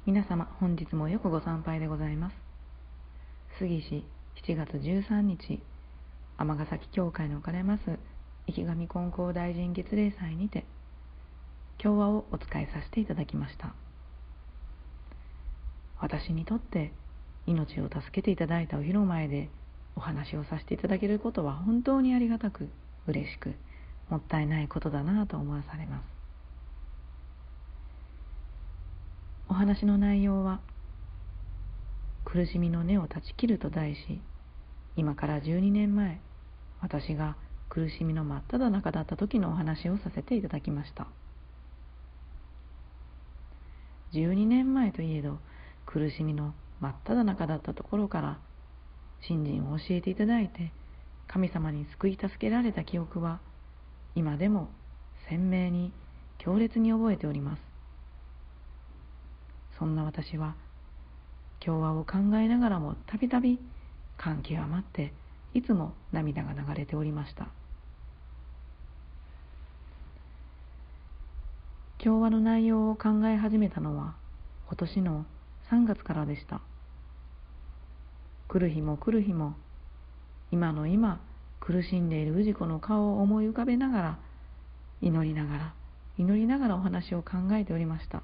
皆様、本日もよくご参拝でございます。杉氏7月13日、尼崎教会に置かれます池上金光大臣月例祭にて経話をお伝えさせていただきました。私にとって命を助けていただいたお披露前でお話をさせていただけることは本当にありがたく、嬉しく、もったいないことだなと思わされます。お話の内容は、苦しみの根を断ち切ると題し、今から12年前、私が苦しみの真っ只中だった時のお話をさせていただきました。12年前といえど、苦しみの真っ只中だったところから、信心を教えていただいて、神様に救い助けられた記憶は、今でも鮮明に強烈に覚えております。そんな私は、経話を考えながらもたびたび感極まっていつも涙が流れておりました。経話の内容を考え始めたのは今年の3月からでした。来る日も来る日も今の今苦しんでいる氏子の顔を思い浮かべながら祈りながらお話を考えておりました。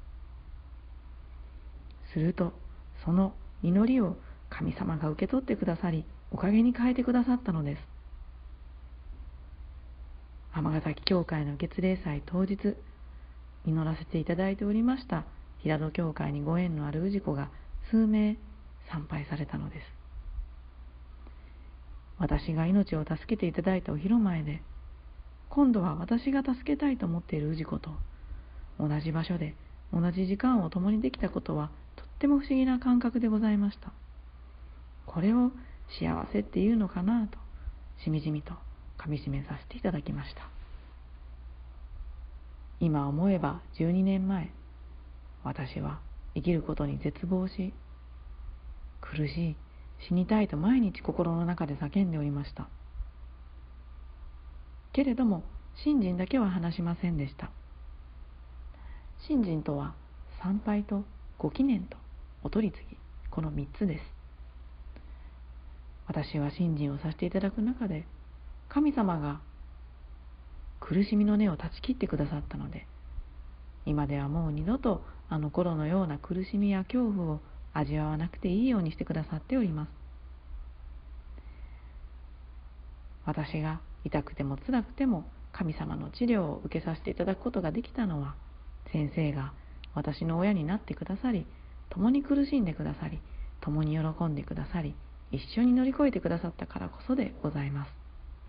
するとその祈りを神様が受け取ってくださり、おかげに変えてくださったのです。尼崎教会の月例祭当日、祈らせていただいておりました平戸教会にご縁のある氏子が数名参拝されたのです。私が命を助けていただいたお披露前で、今度は私が助けたいと思っている氏子と同じ場所で同じ時間を共にできたことはとっても不思議な感覚でございました。これを幸せっていうのかなとしみじみとかみしめさせていただきました。今思えば12年前、私は生きることに絶望し、苦しい、死にたいと毎日心の中で叫んでおりました。けれども信心だけは話しませんでした。信心とは参拝とご記念とお取り次ぎ、この3つです。私は信心をさせていただく中で、神様が苦しみの根を断ち切ってくださったので、今ではもう二度とあの頃のような苦しみや恐怖を味わわなくていいようにしてくださっております。私が痛くても辛くても神様の治療を受けさせていただくことができたのは、先生が私の親になってくださり、共に苦しんでくださり、共に喜んでくださり、一緒に乗り越えてくださったからこそでございます。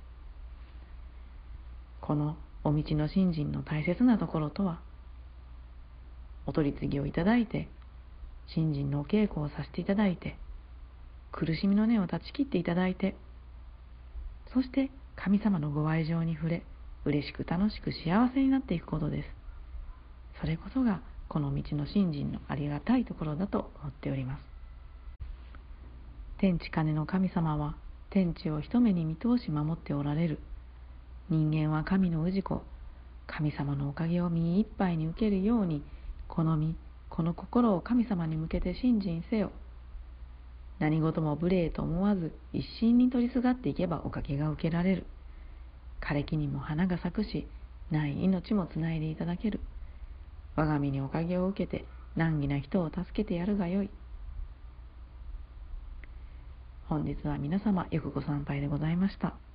このお道の信心の大切なところとは、お取り次ぎをいただいて、信心のお稽古をさせていただいて、苦しみの根を断ち切っていただいて、そして神様のご愛情に触れ、嬉しく楽しく幸せになっていくことです。それこそがこの道の信心のありがたいところだと思っております。天地金の神様は天地を一目に見通し守っておられる。人間は神の氏子、神様のおかげを身いっぱいに受けるように、この身、この心を神様に向けて信心せよ。何事も無礼と思わず一心に取りすがっていけばおかげが受けられる。枯れ木にも花が咲くし、ない命もつないでいただける。我が身におかげを受けて難儀な人を助けてやるがよい。本日は皆様よくご参拝でございました。